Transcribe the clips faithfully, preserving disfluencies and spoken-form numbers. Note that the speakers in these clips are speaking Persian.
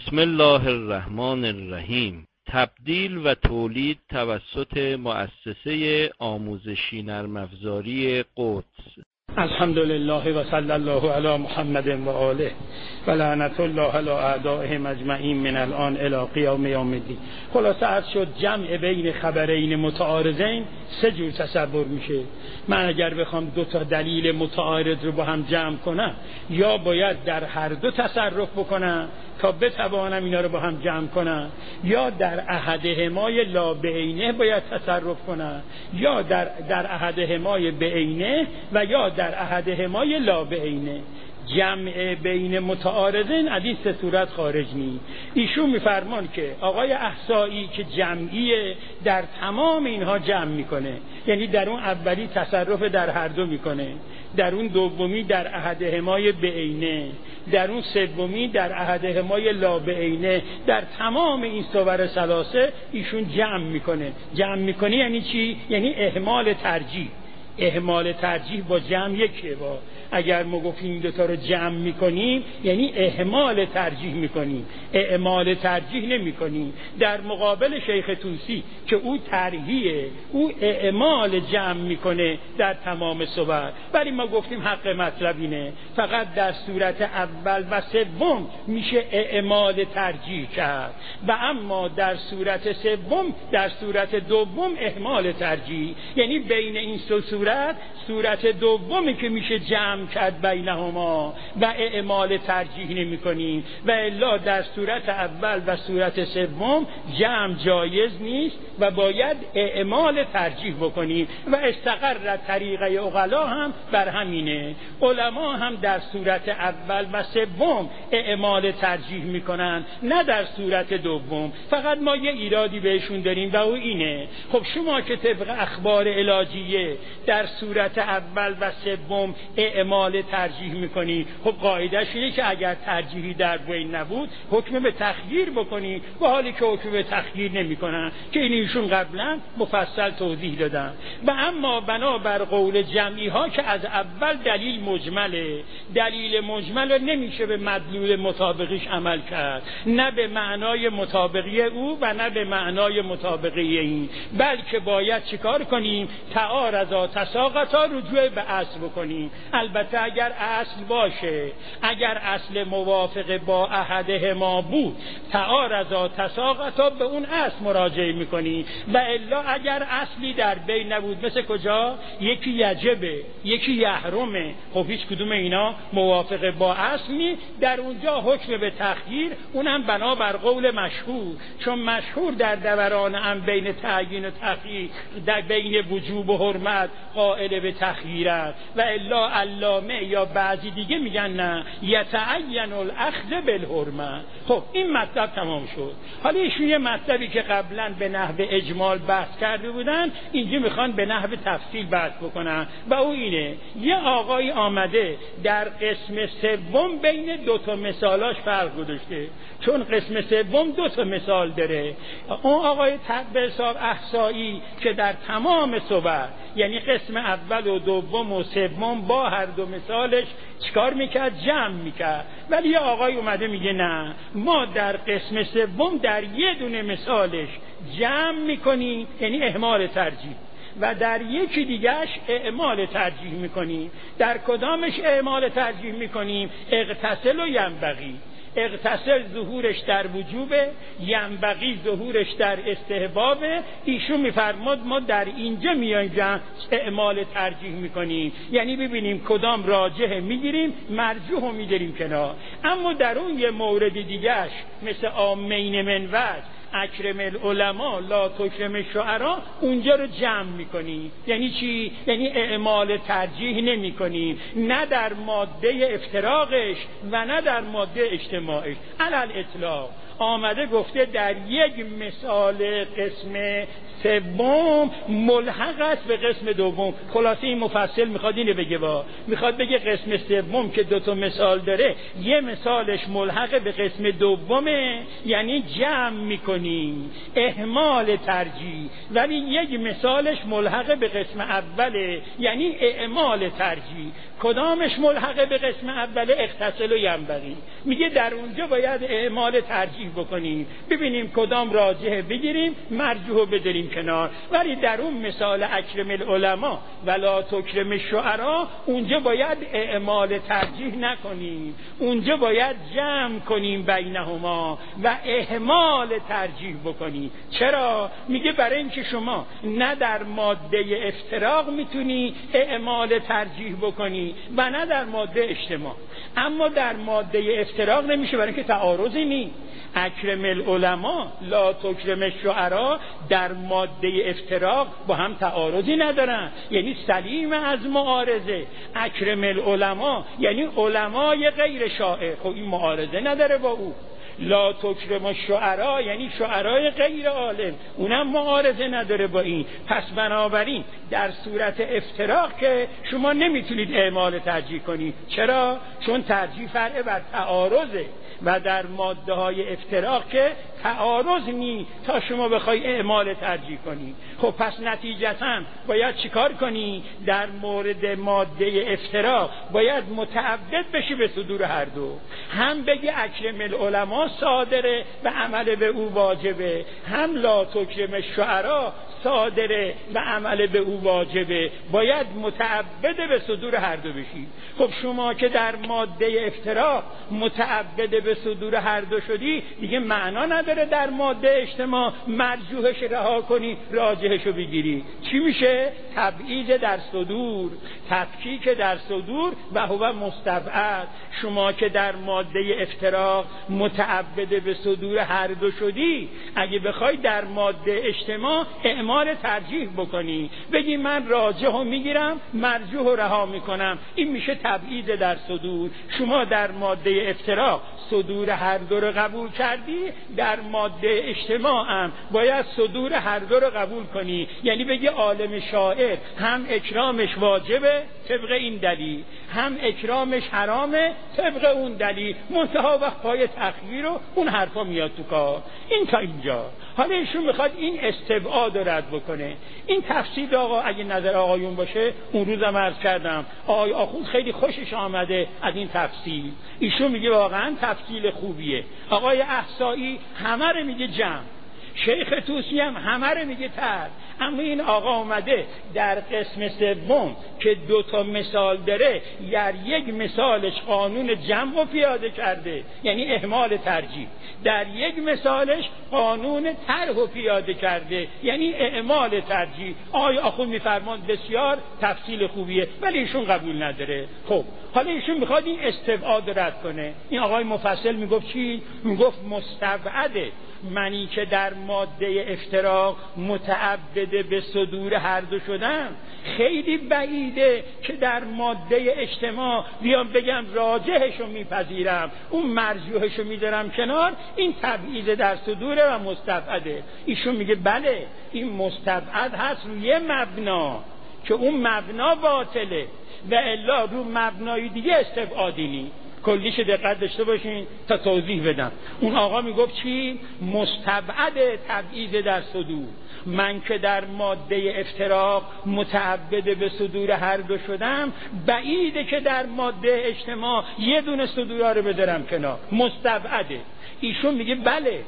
بسم الله الرحمن الرحیم. تبدیل و تولید توسط مؤسسه آموزشی نرم افزاری قدس. الحمدلله و صلی الله علی محمد و آله و لعنت الله علی اعدائهم اجمعین من الان الی قیام یوم الدین. خلاصه عرض شد جمع بین خبرین متعارضین سه جور تصور میشه. من اگر بخوام دو تا دلیل متعارض رو با هم جمع کنم، یا باید در هر دو تصرف بکنم تا بتوانم اینا رو با هم جمع کنم، یا در احدهمای لا بعینه باید تصرف کنم، یا در در احدهمای بعینه و یا در احدهمای لا بعینه. جمع بین متعارضین از این سه صورت خارج نی. ایشون میفرمان که آقای احصایی که جمعیه در تمام اینها جمع میکنه، یعنی در اون اولی تصرف در هر دو میکنه، در اون دومی در احدهمای بعینه، در اون سومی در احدهمای لا بعینه. در تمام این صور ثلاثه ایشون جمع میکنه. جمع میکنه یعنی چی؟ یعنی اهمال ترجیح. اهمال ترجیح با جمع یکیه. با اگر ما گفتیم این دوتا رو جمع میکنیم یعنی اهمال ترجیح میکنیم، اعمال ترجیح نمیکنیم. در مقابل شیخ طوسی که او ترجیحه، او اعمال جمع میکنه در تمام صور. ولی ما گفتیم حق مطلب اینه فقط در صورت اول و سوم میشه اعمال ترجیح کرد، و اما در صورت سوم در صورت دوم اهمال ترجیح. یعنی بین این سه صورت، صورت دومی که میشه جمع کرد بینهما و اعمال ترجیح نمی کنیم، و الا در صورت اول و صورت سوم جمع جایز نیست و باید اعمال ترجیح بکنیم. و استقر طریقه عقلا هم بر همینه. علما هم در صورت اول و سوم اعمال ترجیح میکنن، نه در صورت دوم. فقط ما یه ایرادی بهشون داریم و او اینه، خب شما که طبق اخبار علاجیه در صورت اول و سوم اعمال ترجیح میکنی، خب قاعدش اینه که اگر ترجیحی در بین نبود حکم به تخییر بکنی، و حالی که حکم به تخییر نمیکنن که این ایشون قبلا مفصل توضیح دادن. و اما بنابر قول جمعی ها که از اول دلیل مجمله، دلیل مجمل رو نمیشه به مدلول مطابقیش عمل کرد، نه به معنای مطابقی او و نه به معنای مطابقی این، بلکه باید چیکار کنیم؟ تعارضا تساقطا رجوع به اصل بکنیم. البته اگر اصل باشه، اگر اصل موافق با احدهما بود، تعارضا تساقطا به اون اصل مراجعه میکنیم. و الا اگر اصلی در بین نبود، مثل کجا؟ یکی یجبه، یکی یحرمه، خب هیچ کدوم اینا موافق با اصل نی، در اونجا حکم به تخییر، اونم بنابر قول مشهور، چون مشهور در دوران هم بین تعیین و تخییر، در بین وجوب و حرمت قائل به تخییر است. و الا علامه یا بعضی دیگه میگن نه، یتعین الاخذ بالحرمه. خب این مطلب تمام شد. حالا ایشون یه مطلبی که قبلا به نحو اجمال بحث کرده بودن، اینجا میخوان به نحو تفصیل بحث بکنن، و او اینه: یه آقای آمده در قسم سوم بین دو تا مثالاش فرق گذاشته، چون قسم سوم دو تا مثال داره. اون آقای به حساب احصایی که در تمام صور، یعنی قسم اول و دوم و سوم با هر دو مثالش چیکار میکرد؟ جمع میکرد. ولی یه آقای اومده میگه نه، ما در قسم سوم در یه دونه مثالش جمع میکنیم، یعنی اهمال ترجیح، و در یکی دیگهش اعمال ترجیح میکنیم. در کدامش اعمال ترجیح میکنیم؟ اغتسل و ینبغی. اغتسل ظهورش در وجوبه، ینبغی ظهورش در استحبابه. ایشون میفرماد ما در اینجا میایم اعمال ترجیح میکنیم، یعنی ببینیم کدام راجحه میگیریم، مرجوح رو میگیریم کنار. اما در اون یه مورد دیگهش مثل آمین من وجه، اکرم العلماء لا تکرم الشعراء، اونجا رو جمع میکنیم. یعنی چی؟ یعنی اعمال ترجیح نمی کنیم، نه در ماده افتراقش و نه در ماده اجتماعش. علل اطلاق آمده گفته در یک مثال قسم سوم ملحق است به قسم دوم. خلاصه این مفصل میخواد اینو بگه، با میخواد بگه قسم سوم که دو تا مثال داره، یه مثالش ملحق به قسم دومه، یعنی جمع میکنیم اهمال ترجیح، ولی یک مثالش ملحق به قسم اوله، یعنی اعمال ترجیح. کدامش ملحق به قسم اوله؟ اختصل و ینبغی. میگه در اونجا باید اعمال ترجیح بکنیم، ببینیم کدام راجحه بگیریم، مرجوحو بداریم کنار. ولی در اون مثال اکرم العلماء ولا تکرم الشعراء، اونجا باید اعمال ترجیح نکنیم، اونجا باید جمع کنیم بینهما و اهمال ترجیح بکنیم. چرا؟ میگه برای اینکه شما نه در ماده افتراق میتونی اعمال ترجیح بکنی و نه در ماده اجتماع. اما در ماده افتراق نمیشه، برای اینکه تعارضی نیست. اکرم العلماء لا تکرم الشعراء در ماده افتراق با هم تعارضی ندارن، یعنی سلیم از معارضه. اکرم العلماء یعنی علمای غیر شاعر، خب این معارضه نداره با او. لا تکرم الشعراء یعنی شعرای غیر عالم، اونم معارضه نداره با این. پس بنابراین در صورت افتراق که شما نمیتونید اعمال ترجیح کنید. چرا؟ چون ترجیح فرع بر تعارضه و در ماده های افتراق که تعارض نی تا شما بخوای اعمال ترجیح کنی. خب پس نتیجتاً باید چیکار کنی؟ در مورد ماده افتراق باید متعبد بشی به صدور هر دو، هم بگی اکرم العلماء صادره و عمل به او واجبه، هم لا تکرم الشعراء صادره و عمل به او واجبه. باید متعبد به صدور هر دو بشی. خب شما که در ماده افتراق متعبد به صدور هر دو شدی، دیگه معنا نداره در ماده اجتماع مرجوحش رها کنی راجحشو بگیری. چی میشه؟ تبعیض در صدور، تفکیک در صدور و هو مستبعد. شما که در ماده افتراق متعبد به صدور هر دو شدی، اگه بخوای در ماده اجتماع اعمال ترجیح بکنی، بگی من راجحو میگیرم مرجوحو رها میکنم، این میشه تبعیض در صدور. شما در ماده افتراق صدور هر دو رو قبول کردی، در ماده اجتماع هم باید صدور هر دو رو قبول کنی. یعنی بگی عالم شاعر هم اکرامش واجبه طبق این دلیل، هم اکرامش حرامه طبق اون دلیل، منتها وقت پای تخییر و اون حرفا میاد تو کار. این تا اینجا. حالا ایشون میخواد این استبعاد رو رد بکنه. این تفسیر آقا اگه نظر آقایون باشه، اون روزم عرض کردم آقای آخوند خیلی خوشش آمده از این تفسیر. ایشون میگه واقعا تفسیر خوبیه. آقای احصایی همه رو میگه جمع، شیخ طوسی هم همه رو میگه تر. اما این آقا اومده در قسم سوم که دو تا مثال داره، در یک مثالش قانون جمع رو پیاده کرده، یعنی اهمال ترجیح. در یک مثالش قانون طرح رو پیاده کرده، یعنی اعمال ترجیح. آقای آخوند میفرمان بسیار تفصیل خوبیه، ولی ایشون قبول نداره. خب حالا ایشون میخواد این استبعاد رد کنه. این آقای مفصل میگفت چی؟ میگفت مستبعده منی که در ماده افتراق متعبد به صدور هر دو شدن، خیلی بعیده که در ماده اجتماع بیام بگم راجحشو میپذیرم اون مرجوحشو میذارم کنار. این تبعیض در صدوره و مستبعده. ایشون میگه بله این مستبعد هست روی مبنا که اون مبنا باطله و الا رو مبنای دیگه استبعادی نی. کلیش دقت داشته باشین تا توضیح بدم. اون آقا میگفت چی؟ مستبعد تبعیض در صدور. من که در ماده افتراق متعبد به صدور هر دو شدم، بعیده که در ماده اجتماع یه دونه صدورا رو بذارم کنار. مستبعده. ایشون میگه بله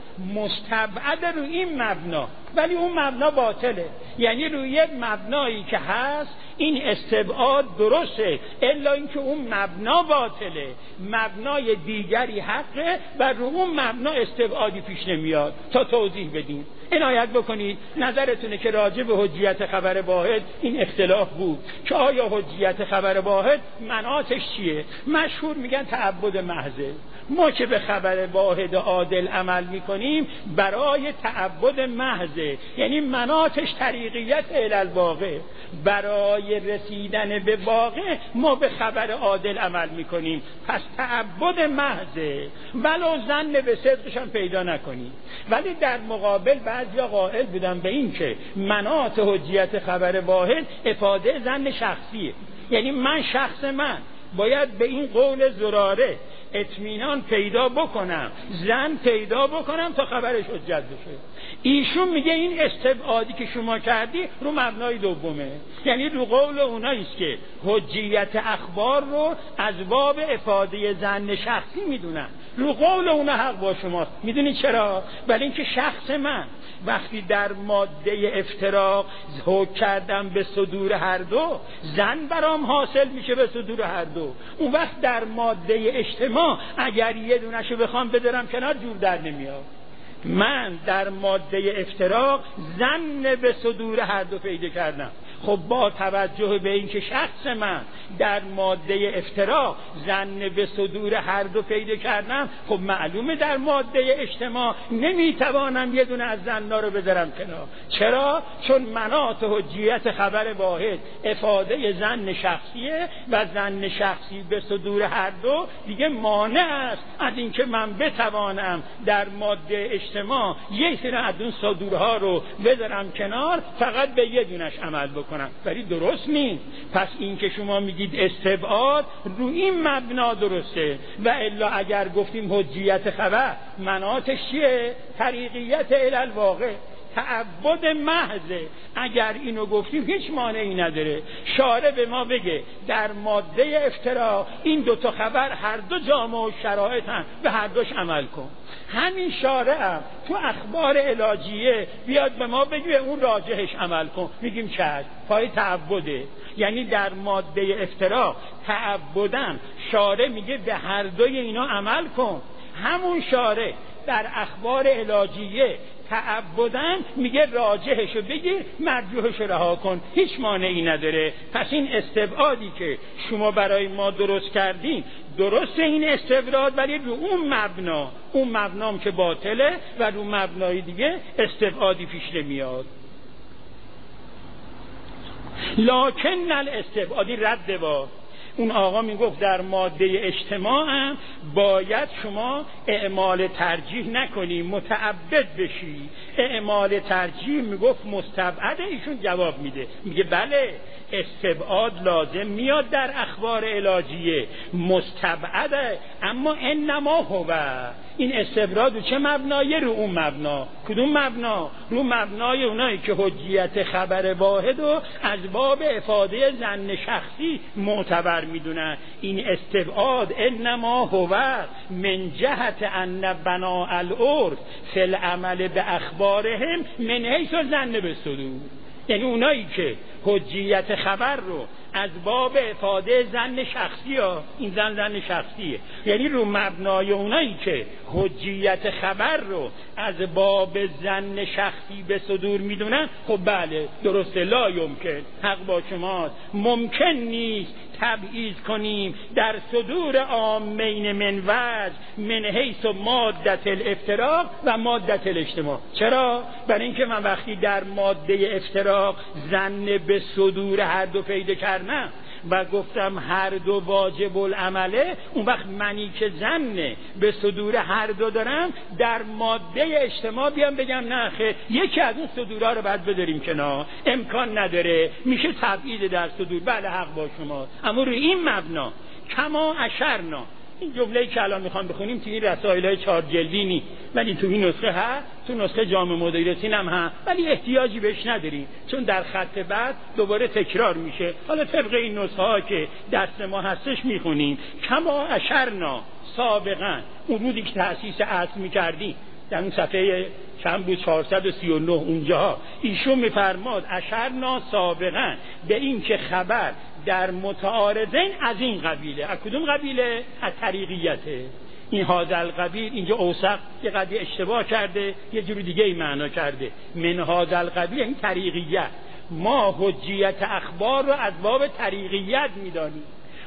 مستبعد رو این مبنا، ولی اون مبنا باطله. یعنی روی یک مبنایی که هست این استبعاد درسته، الا اینکه اون مبنا باطله، مبنای دیگری حقه و رو اون مبنا استبعادی پیش نمیاد. تا توضیح بدیم عنایت بکنید. نظرتونه که راجع به حجیت خبر واحد این اختلاف بود که آیا حجیت خبر واحد مناطش چیه؟ مشهور میگن تعبد محضه. ما که به خبر واحد عادل عمل میکنیم برای تعبد محضه، یعنی مناطش طریقیت الالواقع. برای برای رسیدن به واقع ما به خبر عادل عمل میکنیم. پس تعبد محضه ولو ظن به صدقش هم پیدا نکنید. ولی در مقابل بعضیا قائل بودن به این که مناط حجیت خبر واحد افاده ظن شخصیه، یعنی من شخص من باید به این قول زراره اطمینان پیدا بکنم، ظن پیدا بکنم تا خبرش حجت بشه. ایشون میگه این استبعادی که شما کردی رو مبنای دومه، یعنی رو قول اونایی است که حجیت اخبار رو از باب افاده ظن شخصی میدونن. رو قول اونا حق با شماست. میدونی چرا؟ برای اینکه شخص من وقتی در ماده افتراق حکم کردم به صدور هر دو، ظن برام حاصل میشه به صدور هر دو. اون وقت در ماده اجتماع اگر یه دونشو بخوام بدارم کنار جور در نمیاد. من در ماده افتراق ظن به صدور هر دو پیدا کردم. خب با توجه به اینکه شخص من در ماده افتراق ظن به صدور هر دو پیدا کردم، خب معلومه در ماده اجتماع نمیتوانم یه دونه از ظنا رو بذارم کنار. چرا؟ چون مناط حجیت خبر واحد افاده ظن شخصیه و ظن شخصی به صدور هر دو دیگه مانع است از اینکه من بتوانم در ماده اجتماع یک سری از اون صدورها رو بذارم کنار فقط به یه دونش عمل بکنم. ولی درست نیست. پس این که شما میگید استبعاد رو این مبنا درسته، و الا اگر گفتیم حجیت خبر مناطش چیه؟ طریقیت الالواقع، تعبد محضه. اگر اینو گفتیم هیچ مانعی نداره شارع به ما بگه در ماده افتراء این دوتا خبر هر دو جامع و شرایطن، به هر دوش عمل کن. همین شارع هم تو اخبار علاجیه بیاد به ما بگه اون راجحش عمل کن، میگیم چشم، پای تعبده. یعنی در ماده افتراء تعبدن شارع میگه به هر دوی اینا عمل کن. همون شارع در اخبار علاجیه تعبدن میگه راجحشو بگیر، مرجوحشو رها کن، هیچ مانعی نداره. پس این استبعادی که شما برای ما درست کردین درسته، این استبعاد، ولی رو اون مبنا، اون مبنام که باطله و رو مبنای دیگه استبعادی پیش نمیاد. لکن الاستبعادی رد با اون آقا میگفت در ماده اجتماع هم باید شما اعمال ترجیح نکنی، متعبد بشی. اعمال ترجیح میگفت مستبعده. ایشون جواب میده، میگه بله استبعاد لازم میاد در اخبار علاجیه، مستبعده، اما انما هو این استبعاد چه مبنایه؟ رو اون مبنا. کدوم مبنا؟ رو مبنای اونایی که حجیت خبر واحد و از باب افاده ظن شخصی معتبر میدونن. این استبعاد انما هو من جهت ان بناء العرف فی العمل به اخبارهم من حیث ظن بالصدور. یعنی اونایی که حجیت خبر رو از باب افاده ظن شخصی ها، این ظن ظن شخصیه، یعنی رو مبنای اونایی که حجیت خبر رو از باب ظن شخصی به صدور میدونن، خب بله درسته، لا یمکن، حق با شماست، ممکن نیست تبعیض کنیم در صدور عامین من وجه من حیث مادت الافتراق و مادت الاجتماع. چرا؟ برای اینکه من وقتی در ماده افتراق ظن به صدور هر دو پیدا کردم و گفتم هر دو واجب العمله، اون وقت منی که ظن به صدور هر دو دارم در ماده اجتماع بیام بگم نه خیر یکی از اون صدورها رو باید بذاریم کنار، امکان نداره، میشه تبعیض در صدور. بله حق با شما، اما روی این مبنا کما اشرنا. این جمله‌ای که الان میخوام بخونیم توی رسائل‌های چهار جلدی نی، ولی تو این نسخه ها، تو نسخه جامع مدیرسین هم ها، ولی احتیاجی بهش نداریم چون در خط بعد دوباره تکرار میشه. حالا طبق این نسخه ها که دست ما هستش میخونیم. کما اشرنا سابقا، اون روزی که تأسیس اصل میکردیم در اون صفحه چند بود چهارصد و سی و نه اونجاها ایشون میفرماد اشرنا سابقا به این که خبر در متعارضین از این قبیله. از کدوم قبیله؟ از طریقیته. این هذا القبیل اینجا اوسق یه قضیه اشتباه کرده، یه جور دیگه ای معنا کرده. من هذا القبیل این طریقیت. ما حجیت اخبار رو از باب طریقیت میدانیم.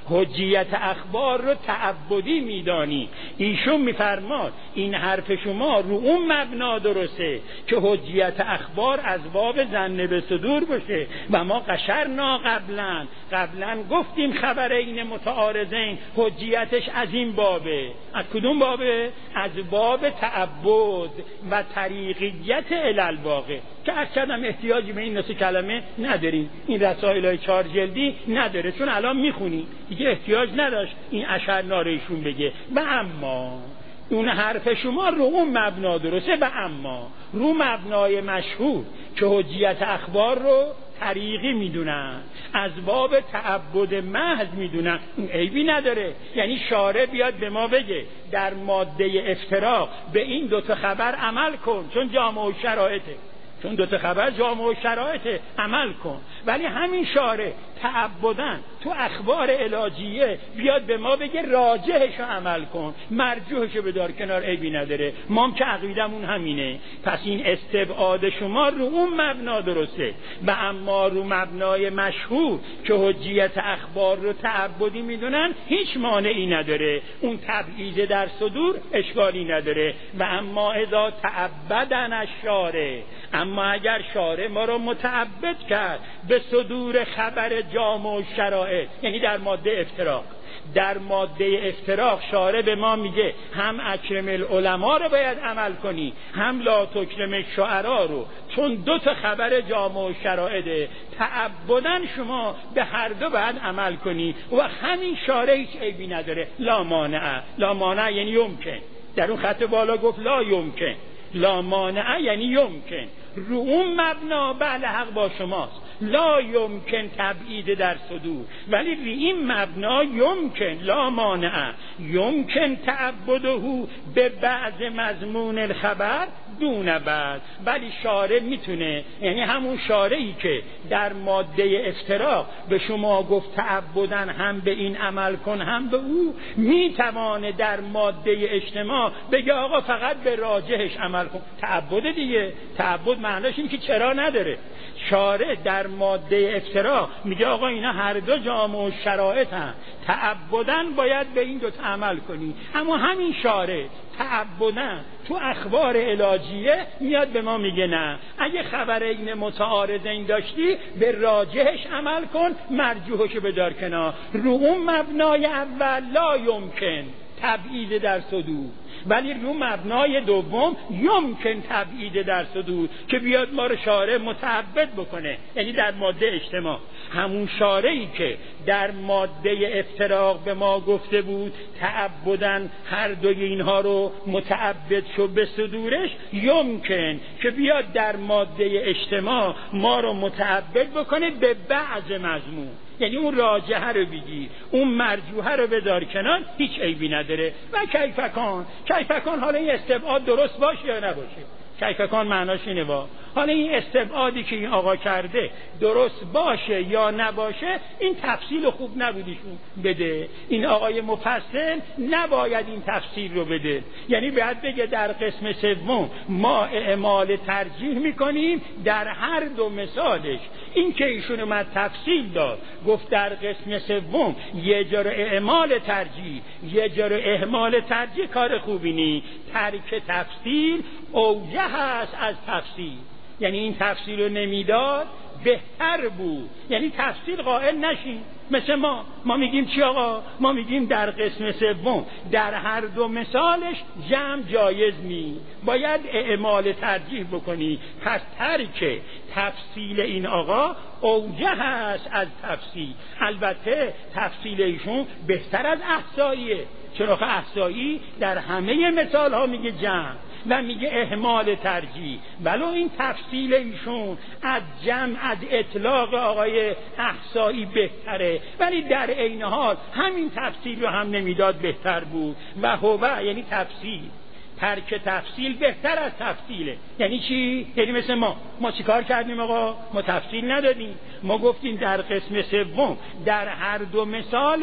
حجیت اخبار رو تعبدی میدانی. ایشون میفرماد این حرف شما رو اون مبنا درسته که حجیت اخبار از باب ظن به صدور باشه و ما قشرنا قبلا قبلا گفتیم خبرین متعارضین حجیتش از این بابه. از کدوم بابه؟ از باب تعبد و طریقیت الالواقع که اصلا احتیاجی به این نصف کلمه نداریم. این رسائل های چهار جلدی نداره چون الان میخونی دیگه احتیاج نداشت این اشعار ایشون بگه. و اما اون حرف شما رو اون مبنا درسته و اما رو مبنای مشهور که حجیت اخبار رو طریقی میدونن از باب تعبد محض میدونن اون عیبی نداره. یعنی شارع بیاد به ما بگه در ماده افتراق به این دوتا خبر عمل کن چون جامع و شرایطه، چون دوتا خبر جامع و شرایطه عمل کن. ولی همین شارع تعبدن تو اخبار علاجیه بیاد به ما بگه راجحشو عمل کن مرجوحشو بدار کنار، عیبی نداره. ما هم که عقیدمون همینه. پس این استبعاد شما رو اون مبنا درسته و اما رو مبنای مشهور که حجیت اخبار رو تعبدی میدونن هیچ مانعی نداره. اون تبعیض در صدور اشکالی نداره. و اما اذا تعبدن الشارع، اما اگر شارع ما رو متعبد کرد به صدور خبر جامع و شرائع، یعنی در ماده افتراق، در ماده افتراق شارع به ما میگه هم اکرم العلماء رو باید عمل کنی هم لا تکرم الشعراء رو، چون دو تا خبر جامع و شرائع تعبدن شما به هر دو باید عمل کنی و همین شارع هیچ عیبی نداره. لا مانع، لا مانع یعنی یمکن. در اون خط بالا گفت لا یمکن، لا مانع یعنی یمکن. رو اون مبنا بله حق با شماست، لا یمکن تبعید در صدور، ولی رو این مبنا یمکن لا مانع یمکن تعبده به بعض مضمون الخبر دون بعد. ولی شارع میتونه، یعنی همون شارعی که در ماده افتراق به شما گفت تعبدن هم به این عمل کن هم به او، میتوانه در ماده اجتماع بگه آقا فقط به راجحش عمل کن. تعبد دیگه، تعبد معناش این که چرا نداره. شارع در ماده افتراق میگه آقا اینا هر دو جامع و شرایط هم تعبدن باید به این دو عمل کنی. اما همین شارع تعبدن تو اخبار علاجیه میاد به ما میگه نه، اگه خبرین متعارضین داشتی به راجحش عمل کن مرجوحش بدار کنار. رو اون مبنای اول لا یمکن تبعید در صدور، ولی رو مبنای دوم یمکن تبعید در صدور که بیاد ما رو شارع متعبد بکنه، یعنی در ماده اجتماع. همون شارعی که در ماده افتراق به ما گفته بود تعبدن هر دوی اینها رو متعبد شو به صدورش، یمکن که بیاد در ماده اجتماع ما رو متعبد بکنه به بعض مضمون، یعنی اون راجحه رو بگیر اون مرجوحه رو بدار کنار، هیچ عیبی نداره. و کیفکان کیفکان حالا این استبعاد درست باشه یا نباشه، کیفکان معناش اینه وا حالا این استبعادی که این آقا کرده درست باشه یا نباشه این تفصیل خوب نبودیشون بده. این آقای مفصل نباید این تفصیل رو بده، یعنی باید بگه در قسم سوم ما اعمال ترجیح میکنیم در هر دو مثالش. این که ایشون اومد تفصیل داد گفت در قسم سوم یه جور اعمال ترجیح یه جور اهمال ترجیح کار خوبی نی. ترک تفصیل اوجه هست از تفصیل، یعنی این تفصیل رو نمیداد بهتر بود، یعنی تفصیل قائل نشین. مثل ما ما میگیم چی آقا؟ ما میگیم در قسم سوم در هر دو مثالش جمع جایز نی، باید اعمال ترجیح بکنی. پس ترک تفصیل این آقا اوجه هست از تفصیل. البته تفصیل ایشون بهتر از احصاییه، چرا که احصایی در همه مثال ها میگه جمع و میگه اهمال ترجیح، ولو این تفصیل ایشون از جمع از اطلاق آقای احصایی بهتره، ولی در عین حال همین تفصیل رو هم نمیداد بهتر بود. و هو یعنی تفصیل، ترک تفصیل بهتر از تفصیله. یعنی چی؟ یعنی مثل ما ما چی کار کردیم آقا؟ ما تفصیل ندادیم، ما گفتیم در قسم سوم در هر دو مثالش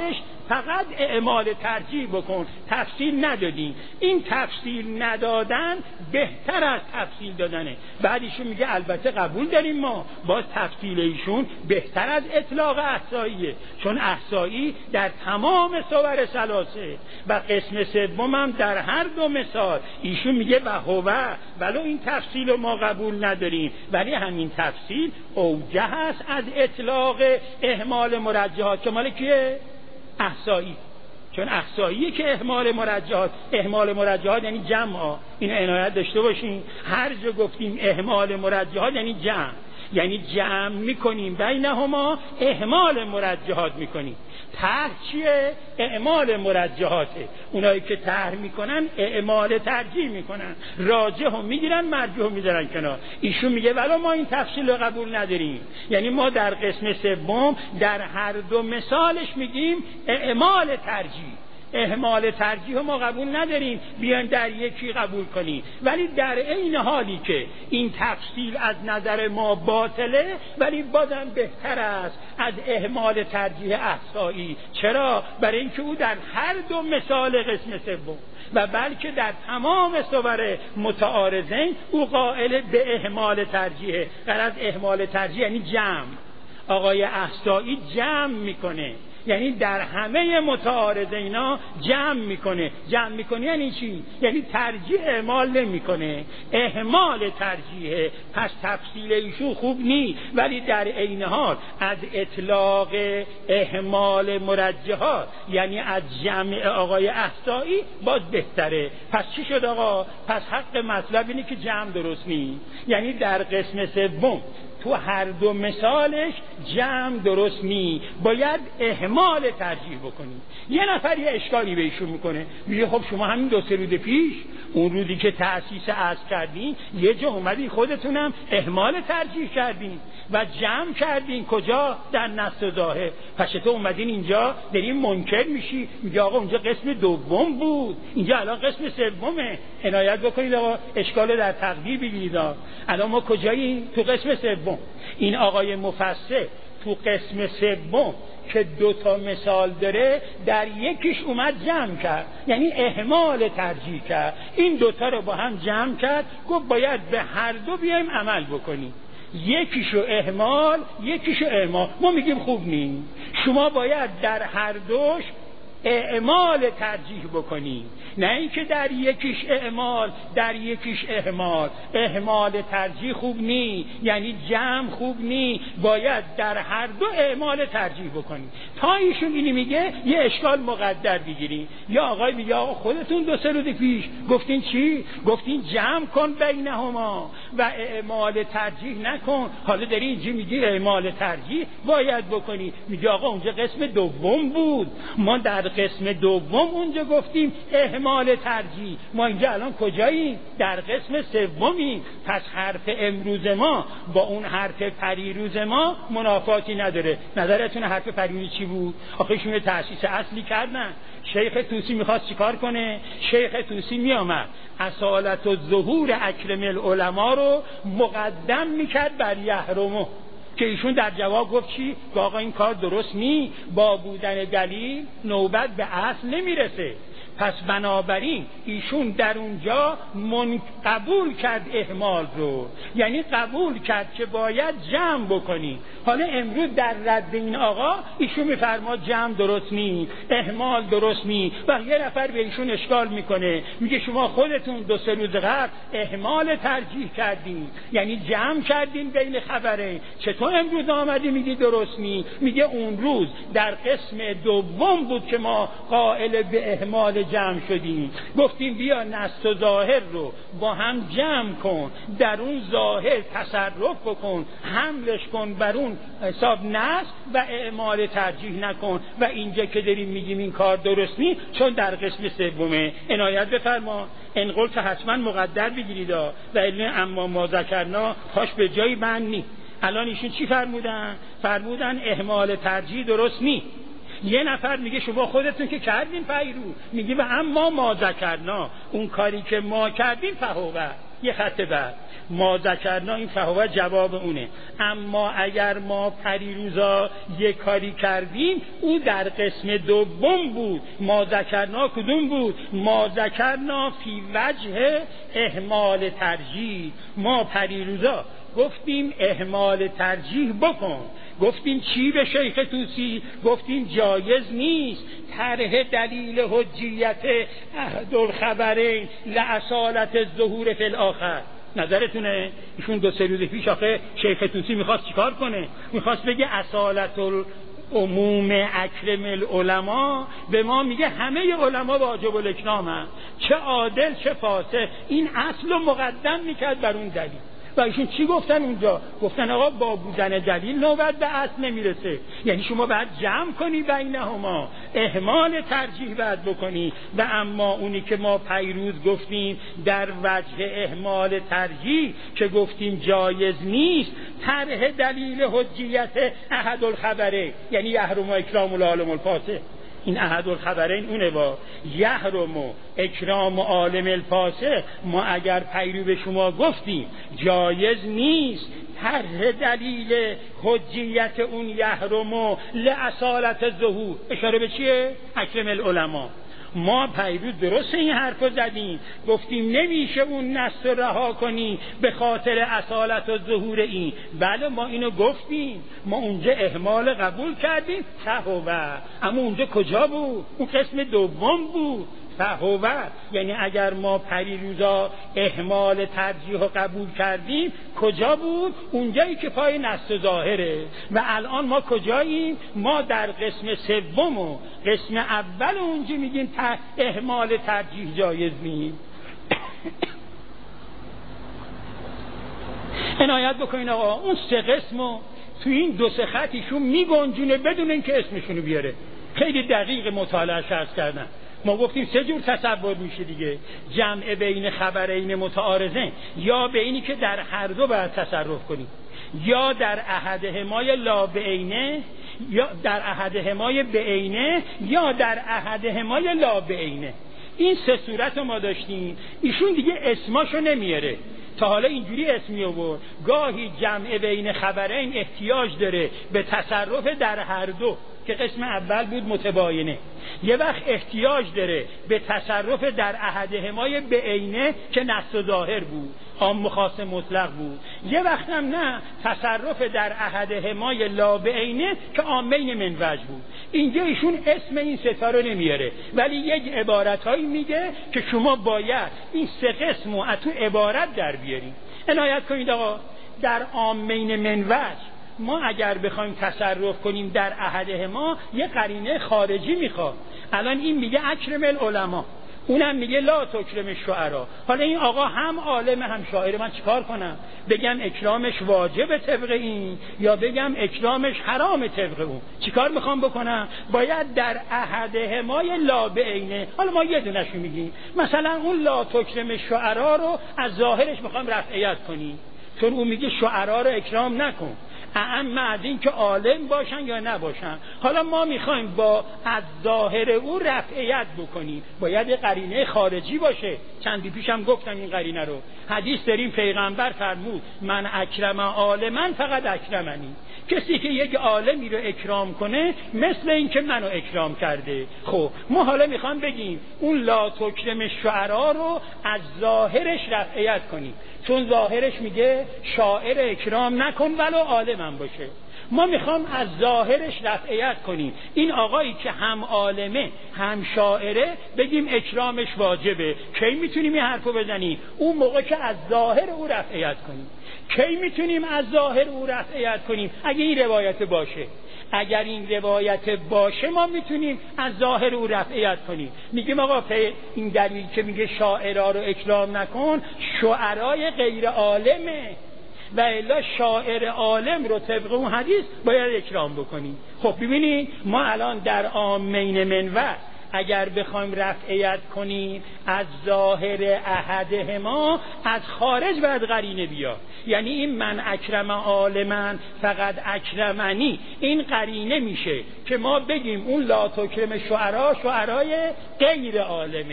فقط اعمال ترجیح بکن، تفصیل ندادین. این تفصیل ندادن بهتر از تفصیل دادنه. بعد ایشون میگه البته قبول داریم ما، باز تفصیل ایشون بهتر از اطلاق احصاییه، چون احصایی در تمام صور ثلاثه و قسم سوم هم در هر دو مثال. ایشون میگه و هو، ولو این تفصیل رو ما قبول نداریم، ولی همین تفصیل اوجه هست از اطلاق اهمال مرجحات که مال کیه؟ احصایی. چون احصاییه که اهمال مرجحات، اهمال مرجحات یعنی جمع. اینو عنایت داشته باشین، هر جا گفتیم اهمال مرجحات یعنی جمع، یعنی جمع میکنیم بینهما، اهمال مرجحات میکنیم. طرح چیه؟ اعمال مرجحاته. اونایی که طرح میکنن اعمال ترجیح میکنن، راجح هم میگیرن، مرجوح هم میذارن کنار. ایشون میگه ولی ما این تفصیل رو قبول نداریم، یعنی ما در قسم سوم در هر دو مثالش میگیم اعمال ترجیح. اهمال ترجیح ما قبول نداریم، بیان در یکی قبول کنیم، ولی در این حالی که این تفصیل از نظر ما باطله، ولی بازم بهتر است از اهمال ترجیح احصایی. چرا؟ برای اینکه او در هر دو مثال قسم سوم و بلکه در تمام صور متعارضین او قائل به اهمال ترجیح. غرض اهمال ترجیح یعنی جمع. آقای احصایی جمع میکنه، یعنی در همه متعارضینا جمع میکنه. جمع میکنه یعنی چی؟ یعنی ترجیح اعمال نمیکنه، اهمال ترجیحه. پس تفصیل ایشون خوب نی، ولی در عین حال از اطلاق اهمال مرجحات یعنی از جمع آقای احصایی باز بهتره. پس چی شد آقا؟ پس حق مطلب اینه که جمع درست نی، یعنی در قسم سوم تو هر دو مثالش جمع درست نی، باید اهمال ترجیح بکنیم. یه نفر یه اشکالی به ایشون میکنه، میگه خب شما همین دو سه روز پیش، اون روزی که تأسیس عصر کردین، یه جا اومدین خودتونم اهمال ترجیح کردین و جمع کردین. کجا؟ در نص و ظاهر. پس تو اومدین اینجا دارین منکر میشی، میگه آقا اونجا قسم دوم بود، اینجا الان قسم سومه. عنایت بکنید آقا، اشکال در تقدیر بگیرید. الان ما کجاییم؟ تو قسم سوم. این آقای مفسر تو قسم سوم که دو تا مثال داره، در یکیش اومد جمع کرد، یعنی اهمال ترجیح کرد. این دوتا رو با هم جمع کرد، گفت باید به هر دو بیایم عمل بکنیم. یکیشو اهمال، یکیشو اعمال. ما میگیم خوب نیم، شما باید در هر دوش اعمال ترجیح بکنی، نه اینکه در یکیش اعمال در یکیش اهمال. اهمال ترجیح خوب نی، یعنی جمع خوب نی، باید در هر دو اعمال ترجیح بکنی. تا ایشون اینی میگه یه اشکال مقدر بگیری. یا آقای میگه آقا خودتون دو سه روز پیش گفتین چی؟ گفتین جمع کن بینهما و اعمال ترجیح نکن، حالا داری اینجا میگی اعمال ترجیح باید بکنی. میگه آقا اونجا قسم دوم بود، ما در قسم دوم اونجا گفتیم اهمال ترجیح، ما اینجا الان کجاییم؟ در قسم سومی. پس حرف امروز ما با اون حرف پریروز ما منافاتی نداره. نظرتون حرف پریروز چی بود؟ آخه ایشون یه تأسیس اصلی کردن. شیخ طوسی میخواست چیکار کنه؟ شیخ طوسی میامد اصالت و ظهور اکرم العلماء رو مقدم میکرد بر یحرمه، که ایشون در جواب گفت چی؟ که آقا این کار درست نی، با بودن دلیل نوبت به اصل نمیرسه. پس بنابراین ایشون در اونجا من قبول کرد اهمال رو، یعنی قبول کرد که باید جمع بکنی. حالا امروز در رد این آقا ایشون میفرماد جمع درست نی، اهمال درست نی، و یه نفر به ایشون اشکال میکنه، میگه شما خودتون دو سه روز قبل اهمال ترجیح کردین، یعنی جمع کردین بین خبره، چطور امروز آمدی میگی درست نی؟ میگه اون روز در قسم دوم بود که ما قائل به اهمال جمع شدیم، گفتیم بیا نص و ظاهر رو با هم جمع کن، در اون ظاهر تصرف بکن، حملش کن بر اون حساب نص و اعمال ترجیح نکن. و اینجا که داریم میگیم این کار درست نی، چون در قسم سومه. عنایت بفرما، این قول که حتما مقدر بگیرید و علم اما ما ذکرنا کاش به جایی بند نی. الان ایشون چی فرمودن؟ فرمودن اهمال ترجیح درست نی. یه نفر میگه شما خودتون که کردین پیرو، میگی و اما ما ذکرنا، اون کاری که ما کردیم فهوه، یه خط بعد. ما ذکرنا این فهو جواب اونه. اما اگر ما پریروزا یک کاری کردیم او در قسم دوم بود. ما ذکرنا کدوم بود؟ ما ذکرنا فی وجه اهمال ترجیح. ما پریروزا گفتیم اهمال ترجیح بکن. گفتیم چی به شیخ طوسی؟ گفتیم جایز نیست طرح دلیل حجیت احد الخبرین لاصالت الظهور فی الاخر. نظرتونه؟ ایشون دو سه روز پیش آخه شیخ طوسی میخواست چیکار کنه؟ میخواست بگه اصالت عموم اکرم العلماء به ما میگه همه علما واجب الاکرام هم، چه عادل چه فاسق. این اصل رو مقدم میکرد بر اون دلیل. و ایشون چی گفتن اونجا؟ گفتن آقا با بودن دلیل نوبت به اصل نمیرسه، یعنی شما باید جمع کنی بینهما، اهمال ترجیح باید بکنی. و اما اونی که ما پیروز گفتیم در وجه اهمال ترجیح که گفتیم جایز نیست طرح دلیل حجیت احد الخبره، یعنی یحرم اکرام العالم الفاسق. این احد الخبرین اونه با یحرم اکرام عالم الفاسق. ما اگر پیرو به شما گفتیم جایز نیست طرح دلیل حجیت اون یحرم لاصالت الظهور، اشاره به چیه؟ اکرم العلماء. ما پیروز درست این حرف زدیم، گفتیم نمیشه اون نص رها کنی به خاطر اصالت و ظهور این. بله ما اینو گفتیم، ما اونجا اهمال قبول کردیم فهوه. اما اونجا کجا بود؟ اون قسم دوم بود فهوه. یعنی اگر ما پریروزا اهمال ترجیح قبول کردیم کجا بود؟ اونجایی که پای نص ظاهره. و الان ما کجاییم؟ ما در قسم سوم و قسم اول اونجا میگیم اهمال ترجیح جایز نیست. عنایت بکنین آقا اون سه قسمو تو این دو سه خطیشون میگنجونه بدون اینکه اسمشونو بیاره. خیلی دقیق مطالعه عرض کردن. ما گفتیم سه جور تصور میشه دیگه، جمع بین خبرین متعارضین، یا به اینی که در هر دو باید تصرف کنیم، یا در احدهما لا بعینه، یا در احدهما بعینه، یا در احدهما لا بعینه. این سه صورت رو ما داشتیم. ایشون دیگه اسماشو نمیاره. تا حالا اینجوری اسمی آورد. گاهی جمع بین خبرین احتیاج داره به تصرف در هر دو که قسم اول بود متباینه، یه وقت احتیاج داره به تصرف در احدهمای بعینه که نص ظاهر بود، عام خاص مطلق بود. یه وقت هم نه، تصرف در احدهمای لا بعینه که عامین من وجه بود. اینجا ایشون اسم این ستا رو نمیاره، ولی یک عبارتایی میگه که شما باید این سه قسم رو از تو عبارت در بیاریم. عنایت کنید آقا در عامین من وجه ما اگر بخوایم تصرف کنیم در احدهما یه قرینه خارجی میخواد. الان این میگه اکرم العلماء، اونم میگه لا تکرم الشعراء. حالا این آقا هم عالم هم شاعر، من چیکار کنم؟ بگم اکرامش واجب طبق این یا بگم اکرامش حرام طبق اون؟ چیکار میخوام بکنم؟ باید در احدهمای لا بعینه. حالا ما یه دونش میگیم، مثلا اون لا تکرم الشعراء رو از ظاهرش میخوام رفعیت کنیم، چون اون میگه شعرا رو اکرام نکن، اعم از این که عالم باشن یا نباشن. حالا ما میخوایم با از ظاهر او رفعیت بکنیم، باید قرینه خارجی باشه. چندی پیشم گفتم این قرینه رو. حدیث داریم پیغمبر فرمود من اکرم عالمن فقط اکرمنی. کسی که یک عالمی رو اکرام کنه مثل این که منو اکرام کرده. خب ما حالا میخوام بگیم اون لا تکرم الشعراء رو از ظاهرش رفعیت کنیم، چون ظاهرش میگه شاعر اکرام نکن ولو عالمم باشه. ما میخوام از ظاهرش رفعیت کنیم، این آقایی که هم عالمه هم شاعره بگیم اکرامش واجبه. کی میتونیم این حرفو بزنیم؟ اون موقع که از ظاهر او رفعیت کنیم. کی میتونیم از ظاهر او رفعیت کنیم؟ اگه این روایت باشه. اگر این روایت باشه ما میتونیم از ظاهر او رفعیت کنیم. میگیم آقا این دلیل که میگه شاعرها رو اکرام نکن، شعرای غیر عالمه و الا شاعر عالم رو طبق اون حدیث باید اکرام بکنیم. خب ببینید ما الان در عامین من وجه اگر بخوایم رفعیت کنیم از ظاهر احدهما، از خارج باید قرینه بیاد. یعنی این من اکرم عالمن فقط اکرمنی، این قرینه میشه که ما بگیم اون لا تکرم شعرا شعرای غیر عالمه.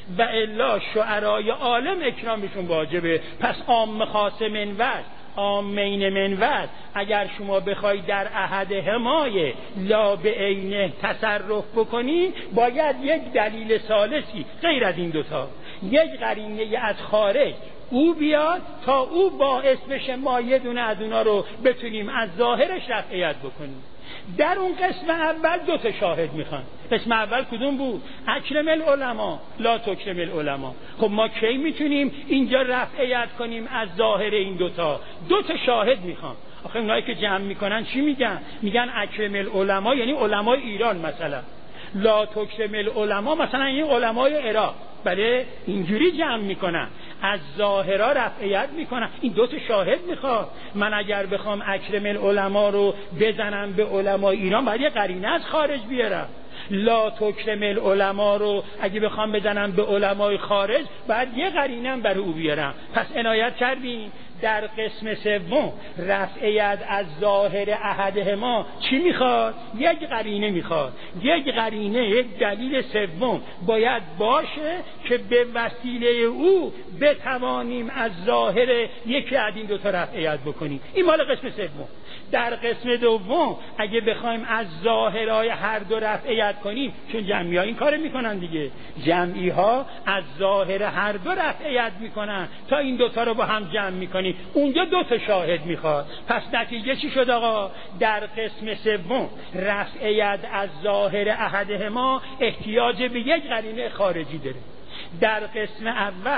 و الا شعرای عالم اکرامشون واجبه. پس عام خاص منوز، عامین منوز، اگر شما بخوای در احد حمایه لا به عینه تصرف بکنی، باید یک دلیل ثالثی غیر از این دوتا، یک قرینه از خارج او بیاد تا او باعث بشه ما یه دونه از اونا رو بتونیم از ظاهرش رفعیت بکنیم. در اون قسم اول دو تا شاهد میخوان. قسم اول کدوم بود؟ اکرم العلماء لا تکرم العلماء. خب ما کی میتونیم اینجا رفعیت کنیم از ظاهر این دوتا؟ دو تا شاهد میخوان. آخه اونایی که جمع میکنن چی میگن؟ میگن اکرم العلماء یعنی علمای ایران مثلا، لا تکرم العلماء مثلا این علمای عراق. بله اینجوری جمع میکنن، از ظاهرا رفعیت میکنن. این دو تا شاهد میخواد. من اگر بخوام اکرم العلماء رو بزنم به علمای ایران، باید یه قرینه از خارج بیارم. لا تکرم العلماء رو اگه بخوام بزنم به علمای خارج، باید یه قرینه برای او بیارم. پس عنایت کردیم در قسم سوم رفعیت از ظاهر احدهما چی میخواد؟ یک قرینه میخواد. یک قرینه، یک دلیل سوم باید باشه که به وسیله او بتوانیم از ظاهر یکی از این دو تا رفعیت بکنیم. این مال قسم سوم. در قسم دوم اگه بخوایم از ظاهرهای هر دو رفعیت کنیم، چون جمعی ها این کار میکنن دیگه، جمعی ها از ظاهر هر دو رفعیت میکنن تا این دوتا رو با هم جمع میکنیم، اونجا دو تا شاهد میخواد. پس نتیجه چی شد آقا؟ در قسم سوم رفعیت از ظاهر احدهما احتیاج به یک قرینه خارجی داره. در قسم اول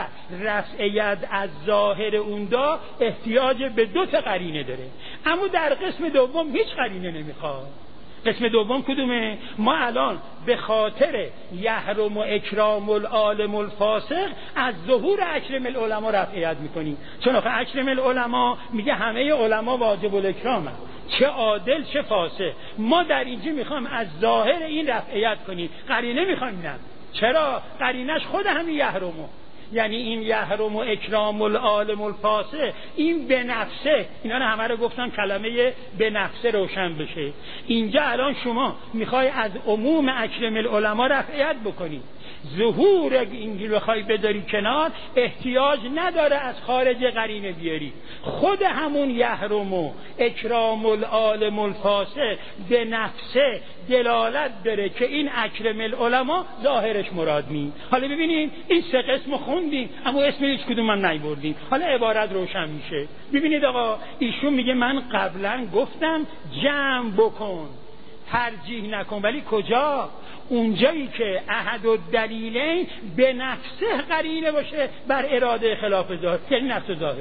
رفعیت از ظاهر اون دو احتیاج به دو تا قرینه داره. اما در قسم دوم هیچ قرینه نمیخواد. قسم دوم کدومه؟ ما الان به خاطر یحرم و اکرام العالم الفاسق از ظهور اکرم العلماء رفعیت میکنیم. چون آخه اکرم العلماء میگه همه علما واجب الاکرام هست، چه عادل چه فاسق. ما در اینجا میخوایم از ظاهر این رفعیت کنیم، قرینه میخوایم. نه چرا؟ قرینش خود همین یحرمو، یعنی این یحرم و اکرام العالم الفاسق، این به نفسه، اینا رو همه رو گفتم کلمه به نفسه روشن بشه. اینجا الان شما میخوای از عموم اکرم العلماء رفعیت بکنی، ظهور اینگی بخوای بداری کنار، احتیاج نداره از خارج قرینه بیاری. خود همون یحرم و اکرام العالم الفاسق به نفسه دلالت داره که این اکرم العلماء ظاهرش مراد نی. حالا ببینید این سه قسم خوندیم اما اسم هیچ کدوم هم نیبردیم. حالا عبارت روشن میشه. ببینید آقا ایشون میگه من قبلا گفتم جمع بکن، ترجیح نکن. ولی کجا؟ اونجایی که احد الدلیلین به نفسه قرینه باشه بر اراده خلاف ظاهر، یعنی نفس ظاهر.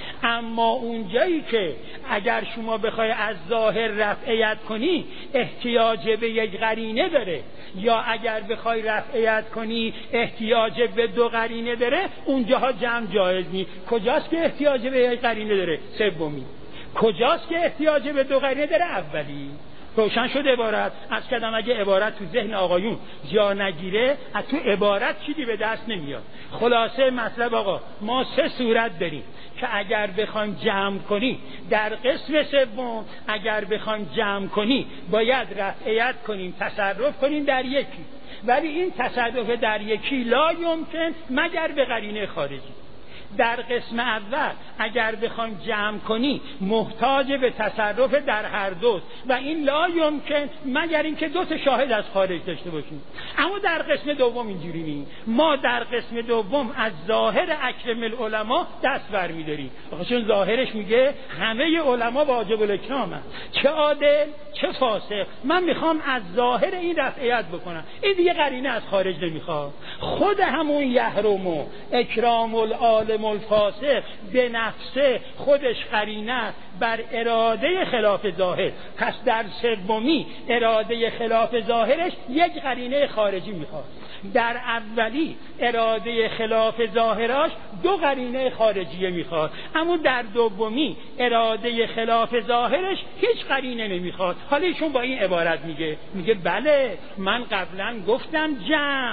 اما اونجایی که اگر شما بخوای از ظاهر رفعیت کنی احتیاج به یک قرینه داره، یا اگر بخوای رفعیت کنی احتیاج به دو قرینه داره، اونجاها جمع جایز نیست. کجاست که احتیاج به یک قرینه داره؟ سومی. کجاست که احتیاج به دو قرینه داره؟ اولی. روشن شد عبارت؟ از کدام اگه عبارت تو ذهن آقایون جا نگیره، از تو عبارت چیزی به دست نمیاد. خلاصه مطلب آقا، ما سه صورت داریم که اگر بخوایم جمع کنی در قسم سوم، اگر بخوایم جمع کنی باید رفعیت کنیم، تصرف کنیم در یکی. ولی این تصرف در یکی لا یمکن مگر به قرینه خارجی. در قسم اول اگر بخوایم جمع کنی محتاج به تصرف در هر دوست و این لا یمکن مگر اینکه دو تا شاهد از خارج داشته باشیم. اما در قسم دوم اینجوری نیست. ما در قسم دوم از ظاهر اکرم العلماء دست برمی‌داریم، چون ظاهرش میگه همه علما واجب الاکرام هست، چه عادل چه فاسق. من میخوام از ظاهر این رفعیت بکنم، این دیگه قرینه از خارج نمیخواد. خود همون یحرم و اکرام العالم الفاسق به نفسه خودش قرینه بر اراده خلاف ظاهر. پس در سومی اراده خلاف ظاهرش یک قرینه خارجی میخواد. در اولی اراده خلاف ظاهراش دو قرینه خارجیه میخواد. اما در دومی اراده خلاف ظاهرش هیچ قرینه نمیخواد. حالا ایشون با این عبارت میگه میگه بله من قبلا گفتم جمع،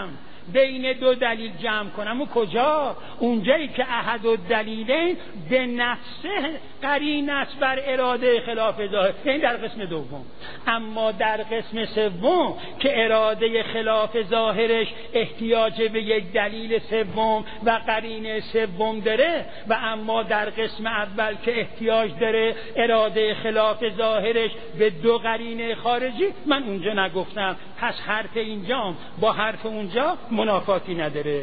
بین دو دلیل جمع کنم و کجا؟ اونجایی که احد الدلیلین به نفسه قرین است بر اراده خلاف ظاهر، این در قسم دوم. اما در قسم سوم که اراده خلاف ظاهرش احتیاج به یک دلیل سوم و قرینه سوم داره، و اما در قسم اول که احتیاج داره اراده خلاف ظاهرش به دو قرینه خارجی، من اونجا نگفتم، پس حرف اینجا با حرف اونجا منافاتی نداره.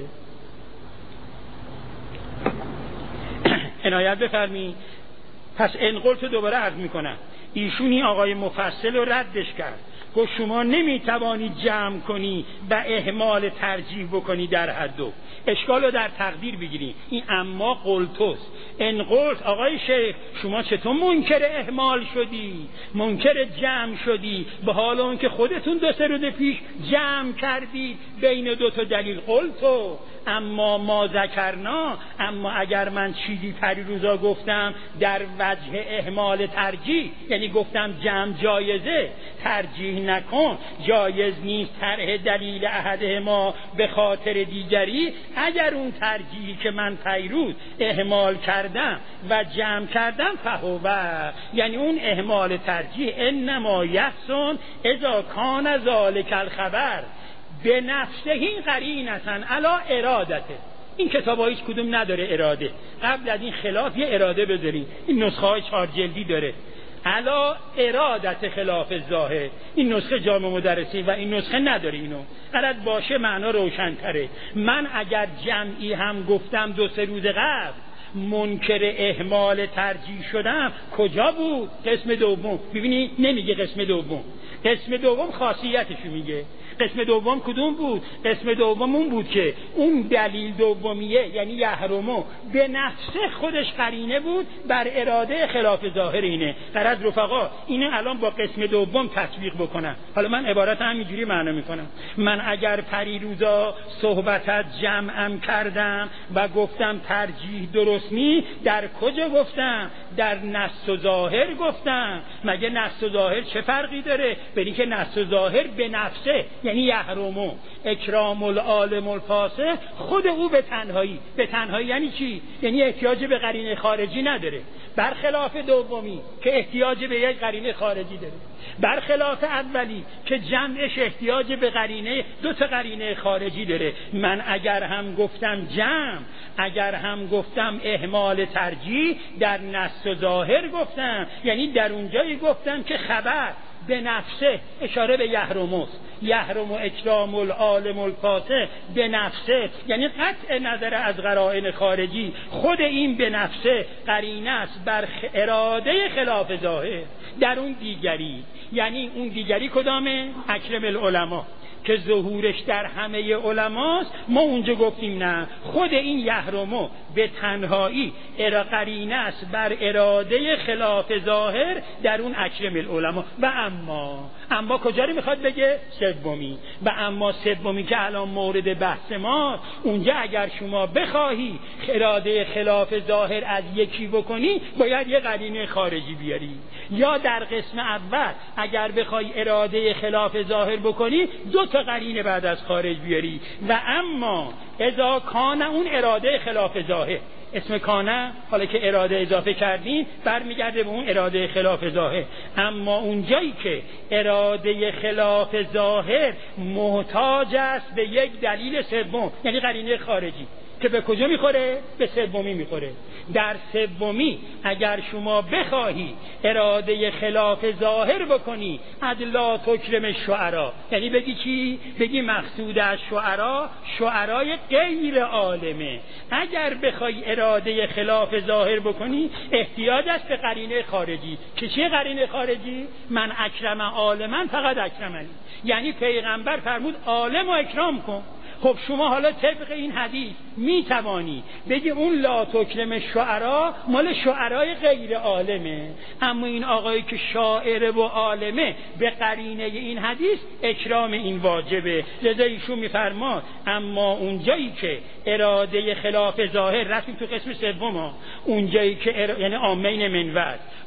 عنایت بفرمایید. پس انقلت دوباره عرض میکنم، ایشونی آقای مفصل رو ردش کرد، گفت شما نمیتوانی جمع کنی و اهمال ترجیح بکنی در حد دو، اشکال رو در تقدیر بگیری. این اما قلتوست. انقلت آقای شیخ شما چطور منکر اهمال شدی، منکر جمع شدی، به حال اون که خودتون دو سه روز پیش جمع کردید بین دو تا دلیل. قلتو اما ما ذکرنا، اما اگر من چیزی پریروزا گفتم در وجه اهمال ترجیح، یعنی گفتم جمع جایزه ترجیح نکن، جایز نیست طرح دلیل احدهما به خاطر دیگری، اگر اون ترجیحی که من پیروز اهمال کردم و جمع کردم فهو، یعنی اون اهمال ترجیح انما یحسن اذا کان ذلک الخبر به نفسه قرینتن علی ارادته. این کتاب ها هیچ کدوم نداره اراده، قبل از این خلاف یه اراده بذارین. این نسخه های چهار جلدی داره علا ارادت خلاف ظاهر، این نسخه جامع مدرسی و این نسخه نداره اینو، قرد باشه معنا روشن‌تره. من اگر جمعی هم گفتم دو سه روز قبل منکر اهمال ترجیح شدم، کجا بود؟ قسم دوم. ببینی نمیگه قسم دوم، قسم دوم خاصیتشو میگه. قسم دوم کدوم بود؟ قسم دوم اون بود که اون دلیل دومیه، یعنی یحرمو به نفسه خودش قرینه بود بر اراده خلاف ظاهر اینه. غرض رفقا اینه الان با قسم دوم تطبیق بکنم. حالا من عبارت همینجوری معنا میکنم. من اگر پریروزا صحبت از جمعم کردم و گفتم ترجیح درست نی، در کجا گفتم؟ در نص و ظاهر گفتم. مگه نص و ظاهر چه فرقی داره؟ ببین که نص و ظاهر به نفسه یعنی یحرمو اکرام العالم الفاسق، خود او به تنهایی. به تنهایی یعنی چی؟ یعنی احتیاج به قرینه خارجی نداره، برخلاف دومی که احتیاج به یک قرینه خارجی داره، برخلاف اولی که جمعش احتیاج به قرینه دو تا قرینه خارجی داره. من اگر هم گفتم جمع، اگر هم گفتم اهمال ترجیح، در نص و ظاهر گفتم، یعنی در اونجایی گفتم که خبر به نفسه اشاره به یحرموست، یحرم اکرام العالم الفاسق به نفسه، یعنی قطع نظر از قرائن خارجی، خود این به نفسه قرینه است بر اراده خلاف ظاهر. در اون دیگری، یعنی اون دیگری کدامه؟ اکرم العلماء که ظهورش در همه علماست. ما اونجا گفتیم نه، خود این یحرمو به تنهایی قرینه است بر اراده خلاف ظاهر در اون اکرم العلماء. و اما اما کجا رو میخواد بگه؟ سومی. و اما سومی که الان مورد بحث ما، اونجا اگر شما بخواهی اراده خلاف ظاهر از یکی بکنی، باید یه قرینه خارجی بیاری. یا در قسم اول اگر بخوای اراده خلاف ظاهر بکنی، دو تا قرینه بعد از خارج بیاری. و اما اذا کان اون اراده خلاف ظاهر، اسم کانه حالا که اراده اضافه کردیم برمیگرده به اون اراده خلاف ظاهر. اما اونجایی که اراده خلاف ظاهر محتاج است به یک دلیل سوم، یعنی قرینه خارجی که به کجا میخوره؟ به سومی میخوره. در سومی اگر شما بخواهی اراده خلاف ظاهر بکنی، ادلا تکرم شعرا، یعنی بگی چی؟ بگی مقصود از شعرا شعرای غیر عالمه. اگر بخوای اراده خلاف ظاهر بکنی، احتیاج است به قرینه خارجی. که چه قرینه خارجی؟ من اکرم عالما فقط اکرمنی، یعنی پیغمبر فرمود عالم و اکرام کن. خب شما حالا طبق این حدیث می توانی بگی اون لا تکرم شعرا مال شعرای غیر عالمه، اما این آقایی که شاعره و عالمه به قرینه این حدیث اکرام این واجبه. لذا ایشون میفرماد اما اونجایی که اراده خلاف ظاهر، رفتیم تو قسم سوم ها، اونجایی که ار... یعنی آمین منوز،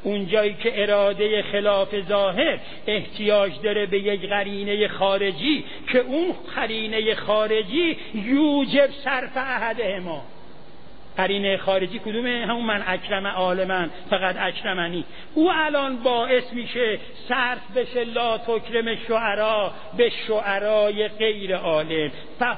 اون جایی که اراده خلاف ظاهر احتیاج داره به یک قرینه خارجی که اون قرینه خارجی یوجب صرف احدهما. قرینه خارجی کدومه؟ همون من اکرم عالمن فقط اکرمنی. او الان باعث میشه صرف بشه لا تکرم شعرا به شعرای غیر عالم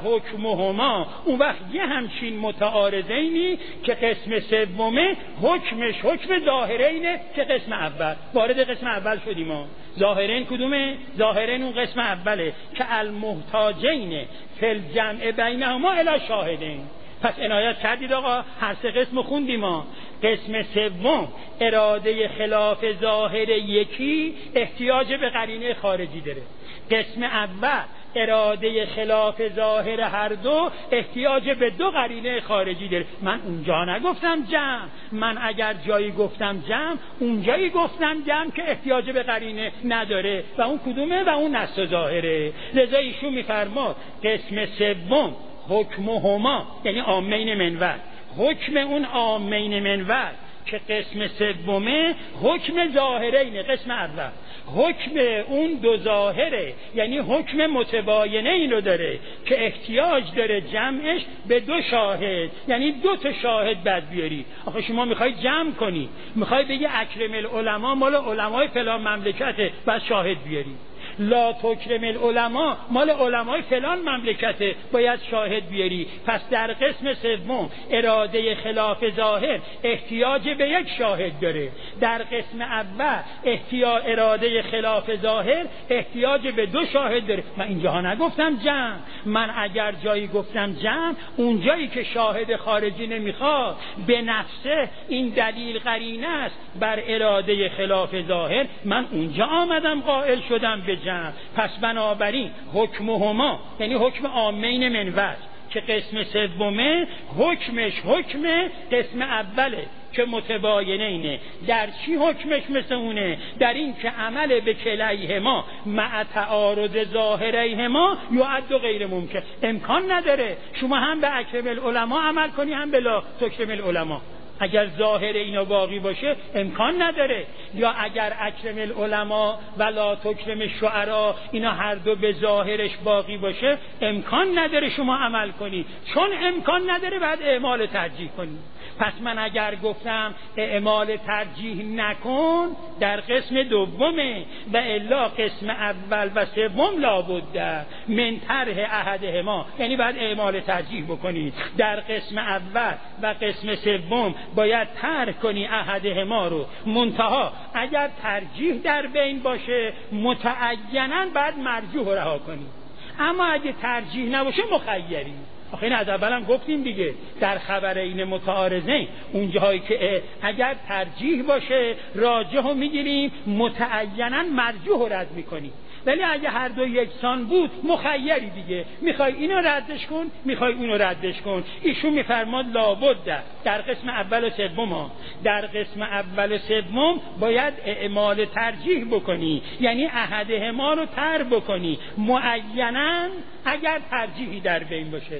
فحکمهما. اون وقت یه همچین متعارضینی که قسم سومه حکمش حکم ظاهرینه که قسم اول. وارد قسم اول شدیم ما. ظاهرین کدومه؟ ظاهرین اون قسم اوله که المحتاجین فی الجمع بینهما الی شاهدین. پس عنایت کردید آقا، هر سه قسم خوندیم ما. قسم سوم اراده خلاف ظاهر یکی احتیاج به قرینه خارجی داره. قسم اول اراده خلاف ظاهر هر دو احتیاج به دو قرینه خارجی داره. من اونجا نگفتم جمع، من اگر جایی گفتم جمع اونجایی گفتم جمع که احتیاج به قرینه نداره و اون کدومه؟ و اون نص ظاهره. لذا ایشون میفرماد قسم سوم حکمهما یعنی عامین منور، حکم اون عامین منور که قسم سومه حکم ظاهرین قسم اول، حکم اون دو ظاهره یعنی حکم متباینه این رو داره که احتیاج داره جمعش به دو شاهد، یعنی دو تا شاهد بعد بیاری. آخه شما میخوای جمع کنی، میخوای بگی اکرم العلماء مال علمای فلان مملکته، بعد شاهد بیاری. لا تکرم العلماء مال علمای فلان مملکته، باید شاهد بیاری. پس در قسم سوم اراده خلاف ظاهر احتیاج به یک شاهد داره. در قسم اول احتیاج اراده خلاف ظاهر احتیاج به دو شاهد داره. من اینجا نگفتم جمع، من اگر جایی گفتم جمع اون جایی که شاهد خارجی نمیخواد به نفسه این دلیل قرینه است بر اراده خلاف ظاهر، من اونجا آمدم قائل شدم به جمع. پس بنابراین حکمهما یعنی حکم عامین منور که قسم سومه حکمش حکم قسم اوله که متباینه اینه. در چی حکمش مثل اونه؟ در این که عمل به کلیهما مع تعارض ظاهریهما یعد غیر ممکن. امکان نداره شما هم به اکرم العلماء عمل کنی هم به لا تکرم العلماء. اگر ظاهر اینا باقی باشه امکان نداره. یا اگر اکرم العلماء و لا تکرم الشعرا اینا هر دو به ظاهرش باقی باشه امکان نداره شما عمل کنی. چون امکان نداره بعد اعمال ترجیح کنی. پس من اگر گفتم اعمال ترجیح نکن در قسم دومه و الا قسم اول و سوم لابد من طرح احدهما، یعنی باید اعمال ترجیح بکنی. در قسم اول و قسم سوم باید ترک کنی احدهما رو. منتها اگر ترجیح در بین باشه متعیناً بعد مرجوح رها کنی. اما اگه ترجیح نباشه مخیری. آخه این از اول هم گفتیم دیگه در خبرین متعارضین اون جایی که اگر ترجیح باشه راجح رو میگیریم متعیناً مرجوح رو رد میکنیم. ولی اگه هر دو یکسان بود مخیری دیگه، میخوای اینو ردش کن میخوای اونو ردش کن. ایشون میفرماد لابد در قسم اول و سوم در قسم اول و سوم باید اعمال ترجیح بکنی، یعنی احدهما رو تر بکنی معینا اگر ترجیحی در بین باشه،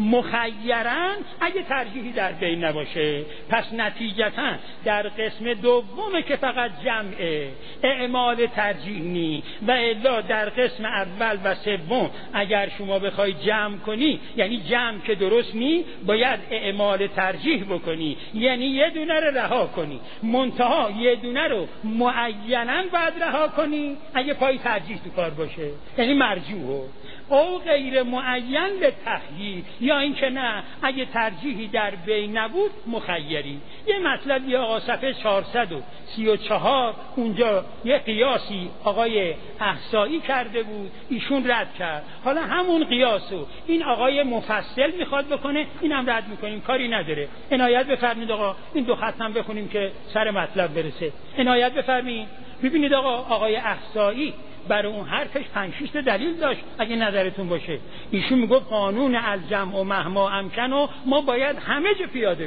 مخیرا اگه ترجیحی در بین نباشه. پس نتیجتا در قسم دومه که فقط جمعه اعمال ترجیح نی و الا در قسم اول و سوم اگر شما بخوای جمع کنی یعنی جمع که درست نی باید اعمال ترجیح بکنی، یعنی یه دونه رو رها کنی. منتها یه دونه رو معینا باید رها کنی اگه پای ترجیح تو کار باشه، یعنی مرجوح او غیر معین به تخییر، یا اینکه نه اگه ترجیحی در بین نبود مخیری. یه مطلب یا آقا صفحه چهارصد و سی و چهار اونجا یه قیاسی آقای احصایی کرده بود ایشون رد کرد. حالا همون قیاسو این آقای مفصل میخواد بکنه اینم رد میکنیم، کاری نداره. عنایت بفرمید آقا این دو خط هم بخونیم که سر مطلب برسه. عنایت بفرمید. ببینید آقا آقای احصایی برای اون حرفش پنج شش تا دلیل داشت اگه نظرتون باشه. ایشون میگفت قانون الجمع و مهما امکن و ما باید همه جا پیاده کنیم.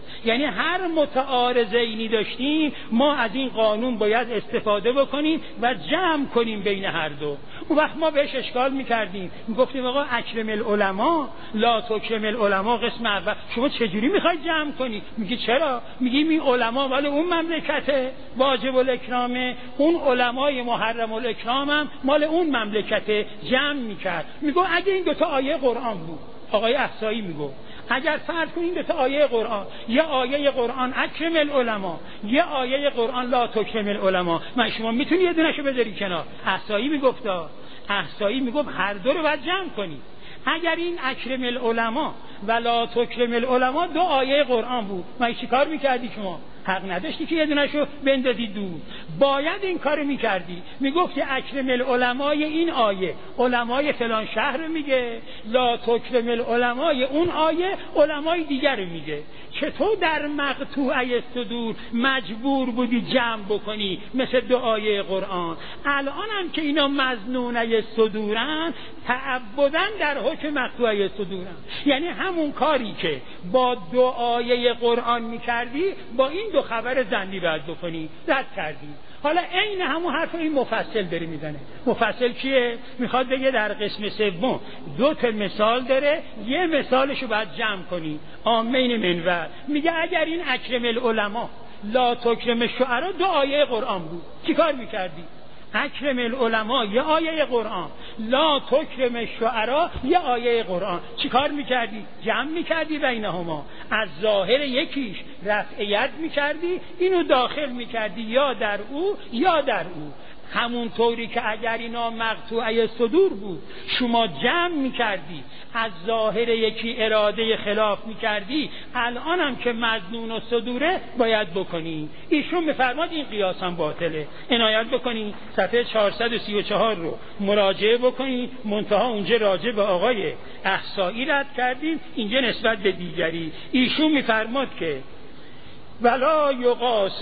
یعنی هر متعارضینی داشتیم ما از این قانون باید استفاده بکنیم و جمع کنیم بین هر دو. اون وقت ما بهش اشکال میکردیم، میگفتیم آقا اکرم العلماء لا تکرم العلماء قسم اول، شما چجوری میخواید جمع کنی؟ میگی چرا؟ میگیم این علما ولی اون مملکته واجب الاکرامه، اون علمای محرم الاکرام هم مال اون مملکته، جمع میکرد. میگو اگه این دوتا آیه قرآن بود، آقای احصایی میگو اگر فرض کنیم دو تا آیه قرآن، یه آیه قرآن اکرم العلماء، یه آیه قرآن لا تکرم العلماء، من شما میتونی یه دونهشو بذاری کنار؟ احصایی میگفتا، احصایی میگفت هر دو رو باید جمع کنی. اگر این اکرم العلماء و لا تکرم العلماء دو آیه قرآن بود، من چی کار میکردی شما؟ حق نداشتی که یه دونهشو بندازی دور، باید این کارو میکردی. میگفتی اکرم العلماء این آیه علمای فلان شهر میگه، لا تکرم العلماء اون آیه علمای دیگر میگه. چطور در مقطوعه صدور مجبور بودی جمع بکنی مثل دو آیه قرآن؟ الان هم که اینا مظنونه صدورن تعبدن در حکم مقطوعه صدورن، یعنی همون کاری که با دو آیه قرآن میکردی با این دو خبر ظنی باید بکنی، رد کردی. حالا عین همون حرف این مفصل داره میزنه. مفصل کیه؟ میخواد بگه در قسم سوم دو تا مثال داره، یه مثالشو باید جمع کنی. آمین منور میگه اگر این اکرم العلماء لا تکرم الشعراء دو آیه قرآن بود، چی کار میکردی؟ اکرم العلماء یه آیه قرآن، لا تکرم الشعراء یه آیه قرآن، چی کار میکردی؟ جمع میکردی بینهما، از ظاهر یکیش رفعیت میکردی، اینو داخل میکردی یا در او یا در او. همون طوری که اگر اینا مقطوعه صدور بود شما جمع میکردی، از ظاهر یکی اراده خلاف میکردی، الان هم که مظنون و صدوره باید بکنی. ایشون میفرماد این قیاس هم باطله. عنایت بکنی صفحه چهارصد و سی و چهار رو مراجعه بکنی، منتها اونجا راجع به آقای احصایی رد کردیم، اینجا نسبت به دیگری. ایشون میفرماد که ولا یقاس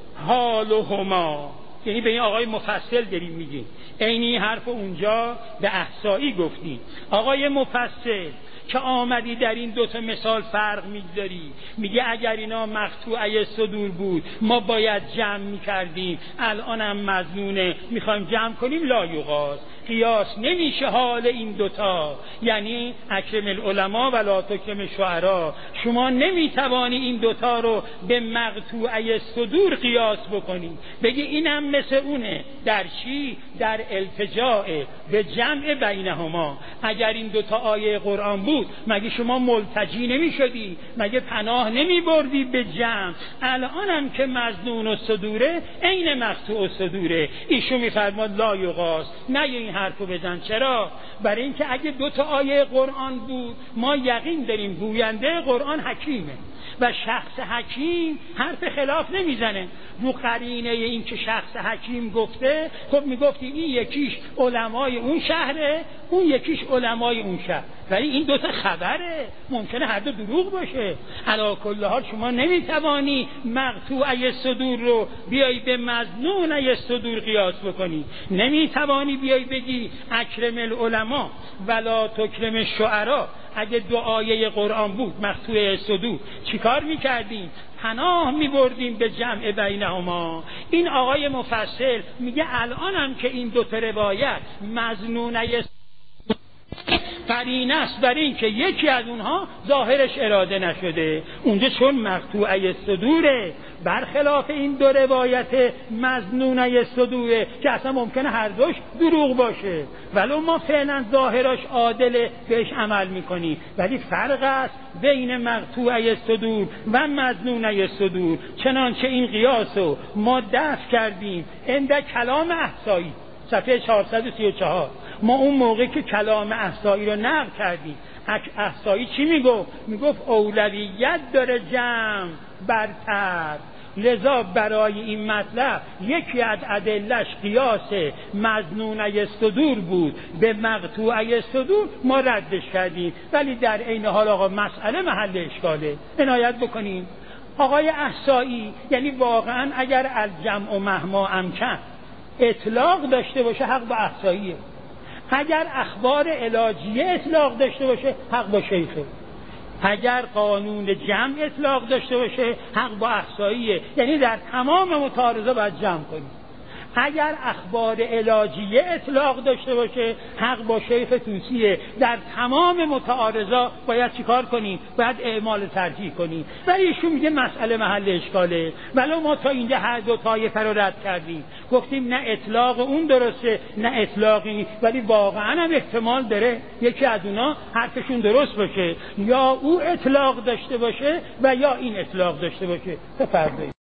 حالهما، یعنی به این آقای مفصل داریم میگیم، اینی حرف اونجا به احصایی گفتی. آقای مفصل که آمدی در این دوتا مثال فرق میگذاری، میگه اگر اینا مقطوعه صدور بود ما باید جمع میکردیم، الانم مظنونه میخوایم جمع کنیم، لا یقاس، قیاس نمیشه حال این دوتا، یعنی اکرم العلماء و لا تکرم الشعراء. شما نمیتوانی این دوتا رو به مقطوعه صدور قیاس بکنی، بگی اینم مثل اونه. در چی؟ در التجاء به جمع بینهما. اگر این دوتا آیه قرآن بود مگه شما ملتجی نمی شدی؟ مگه پناه نمی بردی به جمع؟ الانم که مظنون و صدوره عین مقطوع و صدوره. ایشون میفرماد لا یقاس، نه این حرفو بزن. چرا؟ برای اینکه اگه دو تا آیه قرآن بود ما یقین داریم گوینده قرآن حکیمه و شخص حکیم حرف خلاف نمیزنه. رو قرینه این که شخص حکیم گفته، خب میگفتی این یکیش علمای اون شهره، اون یکیش علمای اون شهر، ولی این دوتا خبره، ممکنه هر دو دروغ باشه. علی کل حال شما نمیتوانی مقطوعه صدور رو بیایی به مظنونه صدور قیاس بکنی. نمیتوانی بیایی بگی اکرم العلماء ولا تکرم الشعراء اگه دو آیه قرآن بود مقطوعه صدور چیکار میکردیم؟ پناه میبردیم به جمع بینهما. این آقای مفصل میگه الان هم که این دو تا روایت مظنونه قرینه است بر این که یکی از اونها ظاهرش اراده نشده، اونجا چون مقطوعه صدوره برخلاف این دو روایت مظنونه صدوره که اصلا ممکنه هر دوش دروغ باشه، ولو ما فعلا ظاهرش عادله بهش عمل میکنی، ولی فرق است بین مقطوعه صدور و مظنونه صدور. چنانچه این قیاسو ما دفع کردیم عند کلام احصایی صفحه چهارصد و سی و چهار. ما اون موقع که کلام احصایی رو نقل کردیم، احصایی چی میگفت؟ میگفت اولویت داره جمع برتر، لذا برای این مطلب یکی از ادلش قیاس مظنونه صدور بود به مقطوعه صدور، ما ردش کردیم. ولی در عین حال آقا مسئله محل اشکاله، عنایت بکنیم. آقای احصایی یعنی واقعا اگر الجمع و مهما امکن اطلاق داشته باشه حق با احصاییه، اگر اخبار علاجیه اطلاق داشته باشه حق با شیخه. اگر قانون جمع اطلاق داشته باشه حق با احصاییه، یعنی در تمام متعارضه باید جمع کنیم. اگر اخبار علاجیه اطلاق داشته باشه حق با شیخ طوسیه، در تمام متعارضا باید چیکار کنیم؟ باید اعمال ترجیح کنیم. ولی ایشون میگه مسئله محل اشکاله، ولی ما تا اینجا هر دو طایفه رو رد کردیم، گفتیم نه اطلاق اون درسته نه اطلاقی، ولی واقعا هم احتمال داره یکی از اونا حرفشون درست باشه، یا او اطلاق داشته باشه و یا این اطلاق داشته باشه. بفرمایید.